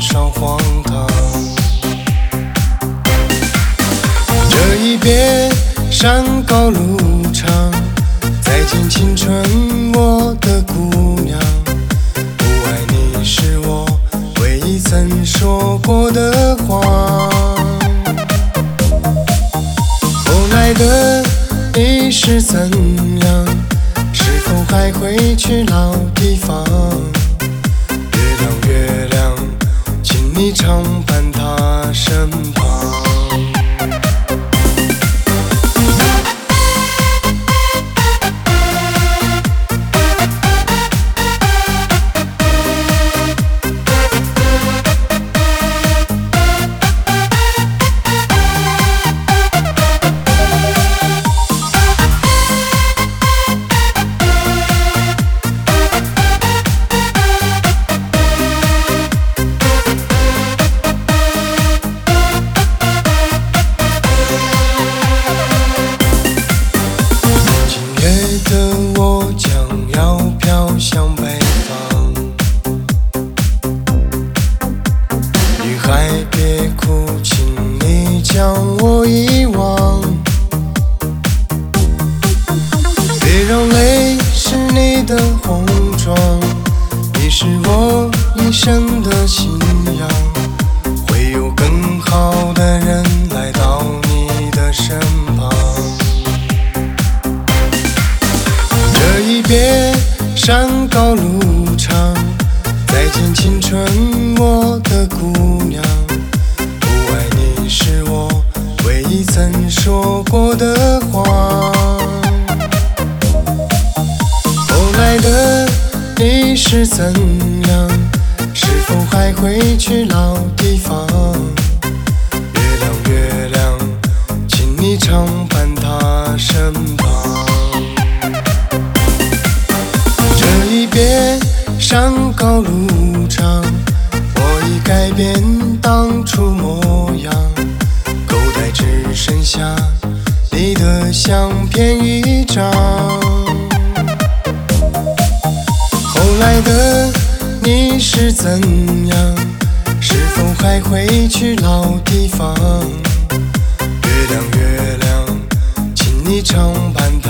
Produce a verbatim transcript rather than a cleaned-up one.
少荒唐。这一别山高路长，再见青春我的姑娘。不爱你是我唯一曾说过的话。后来的你是怎样？是否还会去老地方？月亮月亮，请你常伴他身旁。向北方，女孩别哭，请你将我遗忘。别让泪是你的红妆，你是我一生的信仰。会有更好的人来到你的身旁。这一别山高路长，再见青春我的姑娘。不爱你是我唯一曾说过的话。后来的你是怎样？是否还会去老地方？月亮月亮，请你常伴他身旁。别山高路长，我已改变当初模样。口袋只剩下你的相片一张。后来的你是怎样？是否还会去老地方？月亮月亮，请你常伴